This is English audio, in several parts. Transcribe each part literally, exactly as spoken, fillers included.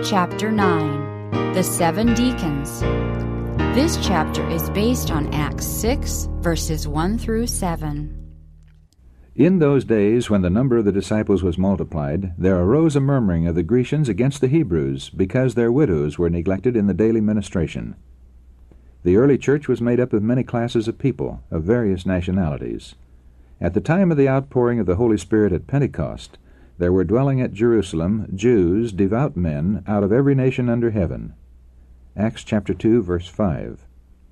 Chapter nine. The Seven Deacons. This chapter is based on Acts six, verses one through seven. In those days, when the number of the disciples was multiplied, there arose a murmuring of the Grecians against the Hebrews, because their widows were neglected in the daily ministration. The early church was made up of many classes of people, of various nationalities. At the time of the outpouring of the Holy Spirit at Pentecost, there were dwelling at Jerusalem Jews, devout men, out of every nation under heaven. Acts chapter two, verse five.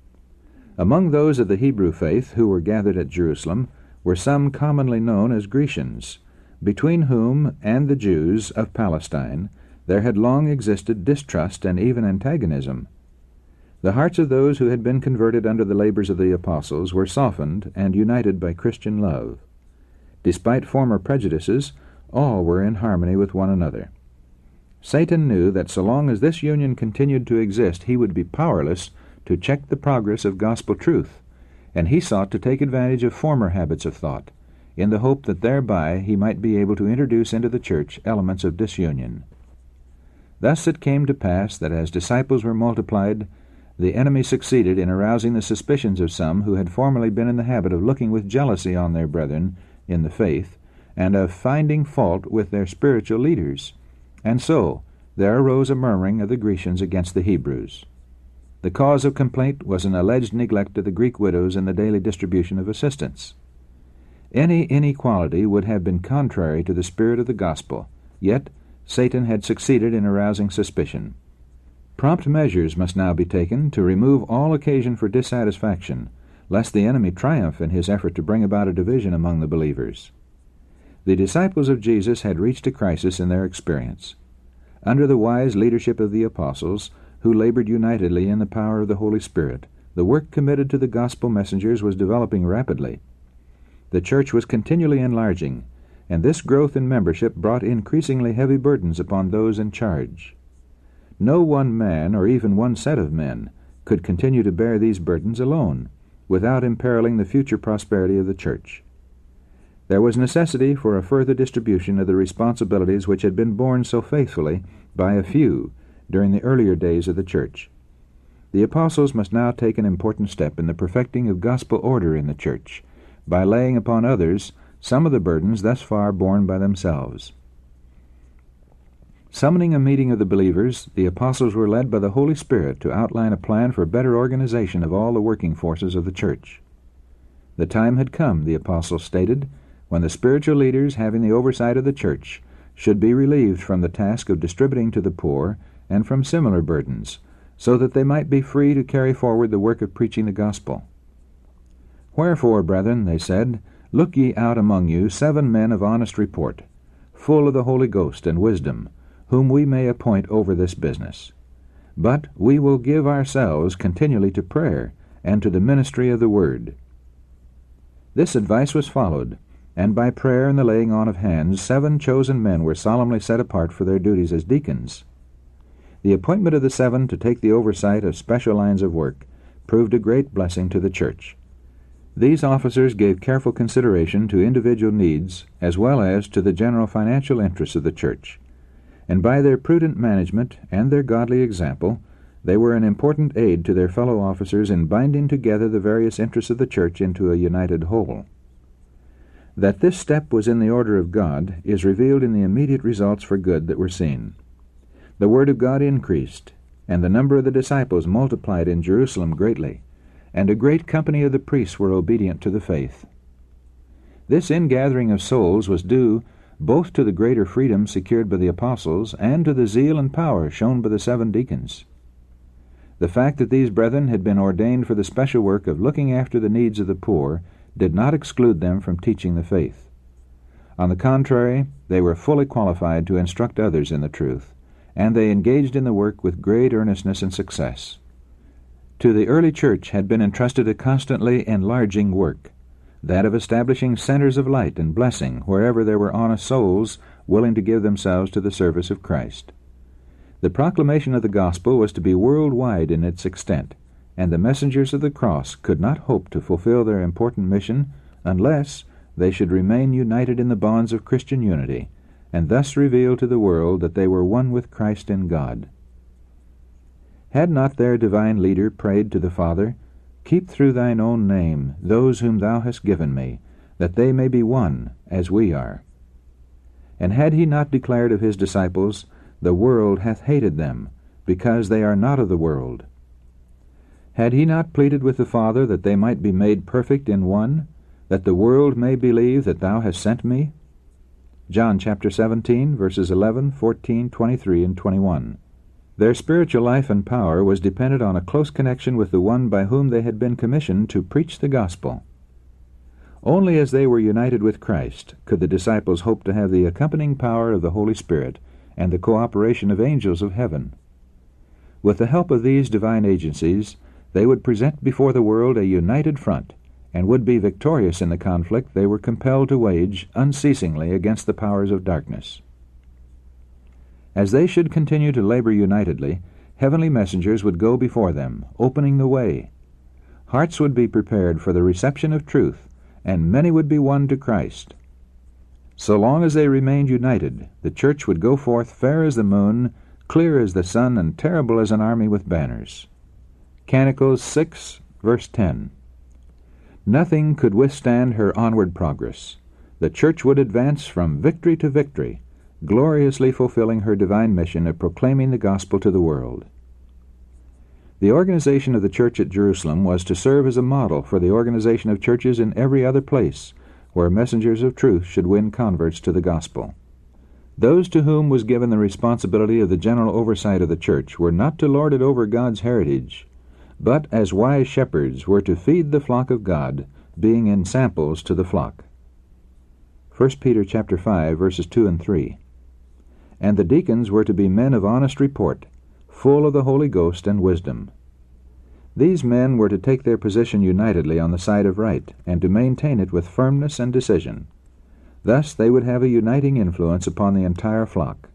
Among those of the Hebrew faith who were gathered at Jerusalem were some commonly known as Grecians, between whom and the Jews of Palestine there had long existed distrust and even antagonism. The hearts of those who had been converted under the labors of the apostles were softened and united by Christian love. Despite former prejudices, all were in harmony with one another. Satan knew that so long as this union continued to exist, he would be powerless to check the progress of gospel truth, and he sought to take advantage of former habits of thought, in the hope that thereby he might be able to introduce into the church elements of disunion. Thus it came to pass that as disciples were multiplied, the enemy succeeded in arousing the suspicions of some who had formerly been in the habit of looking with jealousy on their brethren in the faith, and of finding fault with their spiritual leaders. And so there arose a murmuring of the Grecians against the Hebrews. The cause of complaint was an alleged neglect of the Greek widows in the daily distribution of assistance. Any inequality would have been contrary to the spirit of the gospel, yet Satan had succeeded in arousing suspicion. Prompt measures must now be taken to remove all occasion for dissatisfaction, lest the enemy triumph in his effort to bring about a division among the believers. The disciples of Jesus had reached a crisis in their experience. Under the wise leadership of the apostles, who labored unitedly in the power of the Holy Spirit, the work committed to the gospel messengers was developing rapidly. The church was continually enlarging, and this growth in membership brought increasingly heavy burdens upon those in charge. No one man, or even one set of men, could continue to bear these burdens alone, without imperiling the future prosperity of the church. There was necessity for a further distribution of the responsibilities which had been borne so faithfully by a few during the earlier days of the church. The apostles must now take an important step in the perfecting of gospel order in the church, by laying upon others some of the burdens thus far borne by themselves. Summoning a meeting of the believers, the apostles were led by the Holy Spirit to outline a plan for better organization of all the working forces of the church. The time had come, the apostles stated, when the spiritual leaders having the oversight of the church should be relieved from the task of distributing to the poor and from similar burdens, so that they might be free to carry forward the work of preaching the gospel. Wherefore, brethren, they said, look ye out among you seven men of honest report, full of the Holy Ghost and wisdom, whom we may appoint over this business. But we will give ourselves continually to prayer and to the ministry of the word. This advice was followed, and by prayer and the laying on of hands, seven chosen men were solemnly set apart for their duties as deacons. The appointment of the seven to take the oversight of special lines of work proved a great blessing to the church. These officers gave careful consideration to individual needs as well as to the general financial interests of the church, and by their prudent management and their godly example, they were an important aid to their fellow officers in binding together the various interests of the church into a united whole. That this step was in the order of God is revealed in the immediate results for good that were seen. The word of God increased, and the number of the disciples multiplied in Jerusalem greatly, and a great company of the priests were obedient to the faith. This ingathering of souls was due both to the greater freedom secured by the apostles and to the zeal and power shown by the seven deacons. The fact that these brethren had been ordained for the special work of looking after the needs of the poor did not exclude them from teaching the faith. On the contrary, they were fully qualified to instruct others in the truth, and they engaged in the work with great earnestness and success. To the early church had been entrusted a constantly enlarging work, that of establishing centers of light and blessing wherever there were honest souls willing to give themselves to the service of Christ. The proclamation of the gospel was to be worldwide in its extent, and the messengers of the cross could not hope to fulfill their important mission unless they should remain united in the bonds of Christian unity and thus reveal to the world that they were one with Christ in God. Had not their divine leader prayed to the Father, "Keep through thine own name those whom thou hast given me, that they may be one, as we are"? And had he not declared of his disciples, "The world hath hated them, because they are not of the world"? Had he not pleaded with the Father that they might be made perfect in one, that the world may believe that thou hast sent me? John chapter seventeen, verses eleven, fourteen, twenty-three, and twenty-one. Their spiritual life and power was dependent on a close connection with the one by whom they had been commissioned to preach the gospel. Only as they were united with Christ could the disciples hope to have the accompanying power of the Holy Spirit and the cooperation of angels of heaven. With the help of these divine agencies, they would present before the world a united front, and would be victorious in the conflict they were compelled to wage unceasingly against the powers of darkness. As they should continue to labor unitedly, heavenly messengers would go before them, opening the way. Hearts would be prepared for the reception of truth, and many would be won to Christ. So long as they remained united, the church would go forth fair as the moon, clear as the sun, and terrible as an army with banners. Canticles six, verse ten. Nothing could withstand her onward progress. The church would advance from victory to victory, gloriously fulfilling her divine mission of proclaiming the gospel to the world. The organization of the church at Jerusalem was to serve as a model for the organization of churches in every other place where messengers of truth should win converts to the gospel. Those to whom was given the responsibility of the general oversight of the church were not to lord it over God's heritage, but as wise shepherds were to feed the flock of God, being ensamples to the flock. First Peter chapter five, verses two and three. And the deacons were to be men of honest report, full of the Holy Ghost and wisdom. These men were to take their position unitedly on the side of right, and to maintain it with firmness and decision. Thus they would have a uniting influence upon the entire flock.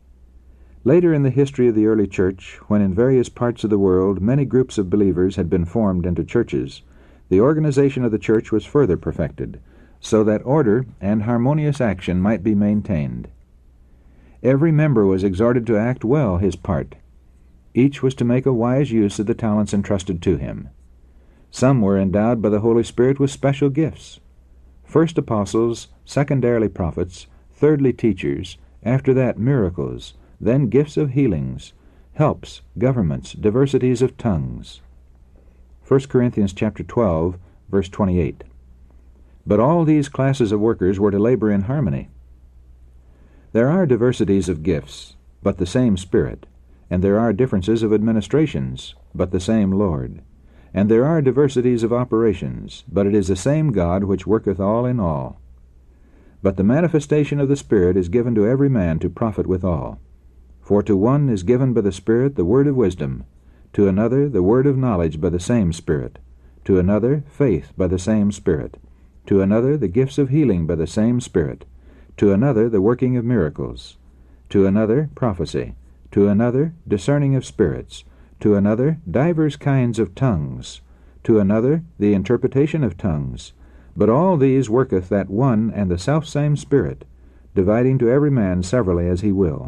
Later in the history of the early church, when in various parts of the world many groups of believers had been formed into churches, the organization of the church was further perfected, so that order and harmonious action might be maintained. Every member was exhorted to act well his part. Each was to make a wise use of the talents entrusted to him. Some were endowed by the Holy Spirit with special gifts. First apostles, secondarily prophets, thirdly teachers, after that miracles, then gifts of healings, helps, governments, diversities of tongues. First Corinthians chapter twelve, verse twenty-eight. But all these classes of workers were to labor in harmony. There are diversities of gifts, but the same Spirit, and there are differences of administrations, but the same Lord, and there are diversities of operations, but it is the same God which worketh all in all. But the manifestation of the Spirit is given to every man to profit withal. For to one is given by the Spirit the word of wisdom, to another the word of knowledge by the same Spirit, to another faith by the same Spirit, to another the gifts of healing by the same Spirit, to another the working of miracles, to another prophecy, to another discerning of spirits, to another divers kinds of tongues, to another the interpretation of tongues. But all these worketh that one and the selfsame Spirit, dividing to every man severally as he will.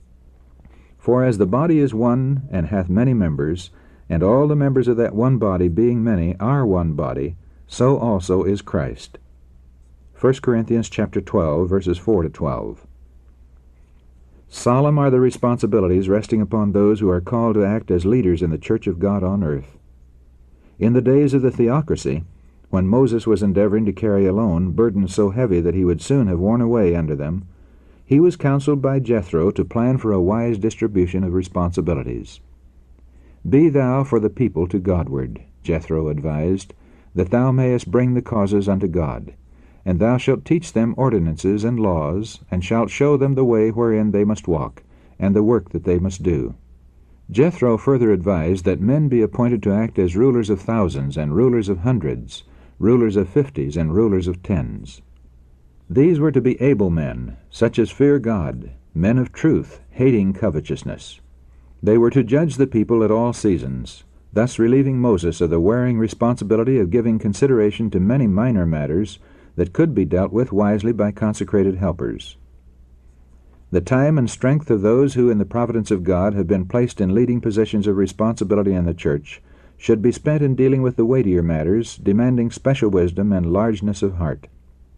For as the body is one, and hath many members, and all the members of that one body, being many, are one body, so also is Christ. First Corinthians chapter twelve, verses four to twelve. Solemn are the responsibilities resting upon those who are called to act as leaders in the church of God on earth. In the days of the theocracy, when Moses was endeavoring to carry alone burdens so heavy that he would soon have worn away under them, he was counseled by Jethro to plan for a wise distribution of responsibilities. "Be thou for the people to Godward," Jethro advised, "that thou mayest bring the causes unto God. And thou shalt teach them ordinances and laws, and shalt show them the way wherein they must walk, and the work that they must do." Jethro further advised that men be appointed to act as rulers of thousands, and rulers of hundreds, rulers of fifties, and rulers of tens. These were to be able men, such as fear God, men of truth, hating covetousness. They were to judge the people at all seasons, thus relieving Moses of the wearing responsibility of giving consideration to many minor matters that could be dealt with wisely by consecrated helpers. The time and strength of those who, in the providence of God, have been placed in leading positions of responsibility in the church should be spent in dealing with the weightier matters, demanding special wisdom and largeness of heart.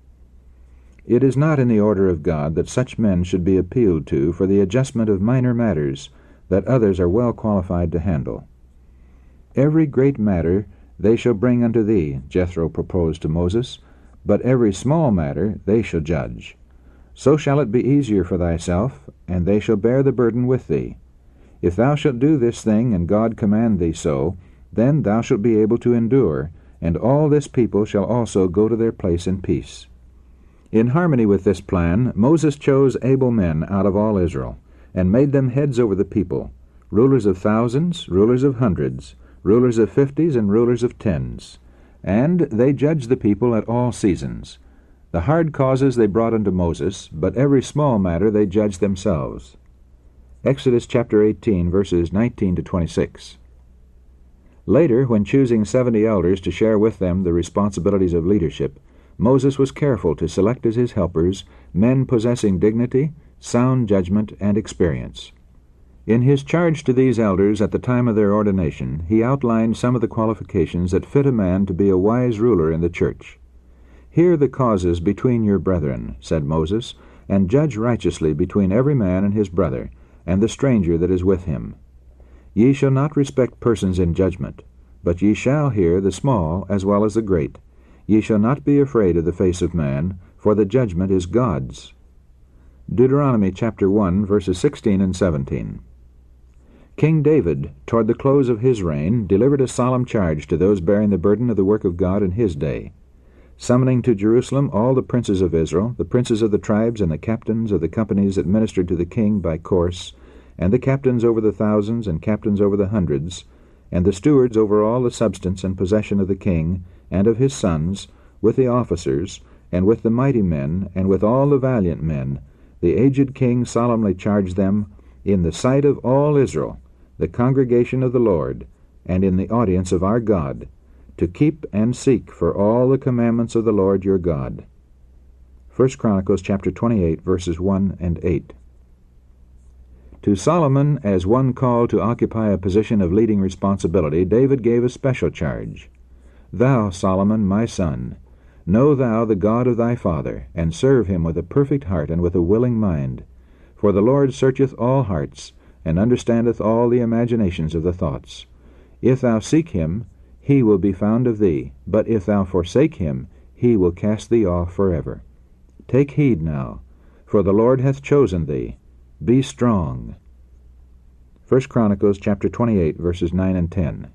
It is not in the order of God that such men should be appealed to for the adjustment of minor matters that others are well qualified to handle. Every great matter they shall bring unto thee, Jethro proposed to Moses, but every small matter they shall judge. So shall it be easier for thyself, and they shall bear the burden with thee. If thou shalt do this thing, and God command thee so, then thou shalt be able to endure, and all this people shall also go to their place in peace. In harmony with this plan, Moses chose able men out of all Israel, and made them heads over the people, rulers of thousands, rulers of hundreds, rulers of fifties, and rulers of tens. And they judged the people at all seasons. The hard causes they brought unto Moses, but every small matter they judged themselves. Exodus chapter eighteen, verses nineteen to twenty-six. Later, when choosing seventy elders to share with them the responsibilities of leadership, Moses was careful to select as his helpers men possessing dignity, sound judgment, and experience. In his charge to these elders at the time of their ordination, he outlined some of the qualifications that fit a man to be a wise ruler in the church. Hear the causes between your brethren, said Moses, and judge righteously between every man and his brother, and the stranger that is with him. Ye shall not respect persons in judgment, but ye shall hear the small as well as the great. Ye shall not be afraid of the face of man, for the judgment is God's. Deuteronomy chapter one, verses sixteen and seventeen. King David, toward the close of his reign, delivered a solemn charge to those bearing the burden of the work of God in his day. Summoning to Jerusalem all the princes of Israel, the princes of the tribes, and the captains of the companies that ministered to the king by course, and the captains over the thousands, and captains over the hundreds, and the stewards over all the substance and possession of the king, and of his sons, with the officers, and with the mighty men, and with all the valiant men, the aged king solemnly charged them, in the sight of all Israel, the congregation of the Lord, and in the audience of our God, to keep and seek for all the commandments of the Lord your God. First Chronicles chapter twenty-eight, verses one and eight. To Solomon, as one called to occupy a position of leading responsibility, David gave a special charge. Thou, Solomon, my son, know thou the God of thy father, and serve him with a perfect heart and with a willing mind. For the Lord searcheth all hearts, and understandeth all the imaginations of the thoughts. If thou seek him, he will be found of thee, but if thou forsake him, he will cast thee off forever. Take heed now, for the Lord hath chosen thee. Be strong. First Chronicles chapter twenty-eight, verses nine and ten.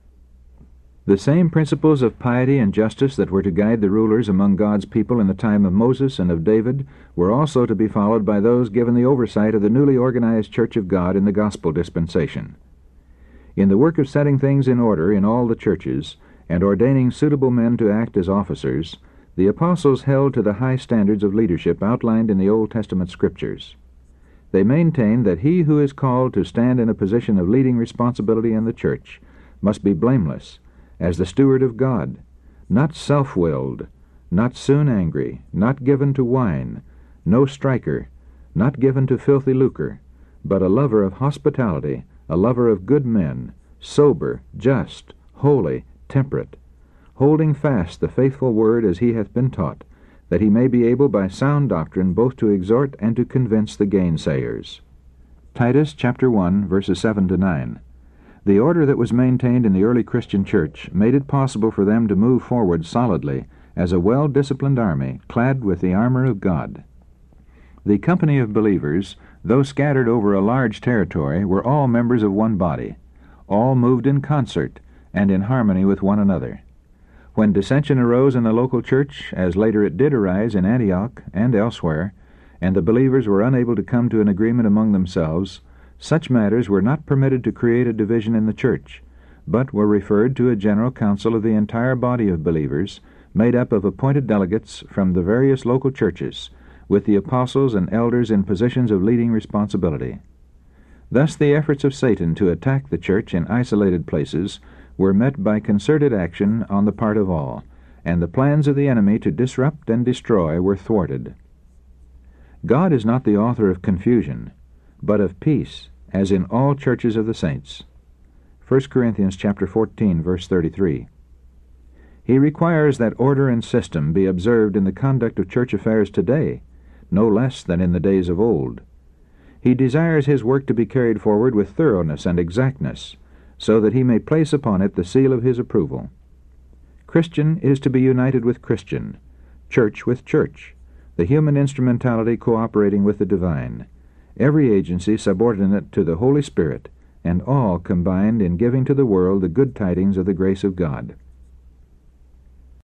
The same principles of piety and justice that were to guide the rulers among God's people in the time of Moses and of David were also to be followed by those given the oversight of the newly organized Church of God in the gospel dispensation. In the work of setting things in order in all the churches, and ordaining suitable men to act as officers, the apostles held to the high standards of leadership outlined in the Old Testament Scriptures. They maintained that he who is called to stand in a position of leading responsibility in the church must be blameless, as the steward of God, not self-willed, not soon angry, not given to wine, no striker, not given to filthy lucre, but a lover of hospitality, a lover of good men, sober, just, holy, temperate, holding fast the faithful word as he hath been taught, that he may be able by sound doctrine both to exhort and to convince the gainsayers. Titus chapter one, verses seven to nine. The order that was maintained in the early Christian church made it possible for them to move forward solidly as a well-disciplined army, clad with the armor of God. The company of believers, though scattered over a large territory, were all members of one body. All moved in concert and in harmony with one another. When dissension arose in the local church, as later it did arise in Antioch and elsewhere, and the believers were unable to come to an agreement among themselves, such matters were not permitted to create a division in the church, but were referred to a general council of the entire body of believers, made up of appointed delegates from the various local churches, with the apostles and elders in positions of leading responsibility. Thus the efforts of Satan to attack the church in isolated places were met by concerted action on the part of all, and the plans of the enemy to disrupt and destroy were thwarted. God is not the author of confusion, but of peace, as in all churches of the saints. First Corinthians chapter fourteen, verse thirty-three. He requires that order and system be observed in the conduct of church affairs today, no less than in the days of old. He desires his work to be carried forward with thoroughness and exactness, so that he may place upon it the seal of his approval. Christian is to be united with Christian, church with church, the human instrumentality cooperating with the divine, every agency subordinate to the Holy Spirit, and all combined in giving to the world the good tidings of the grace of God.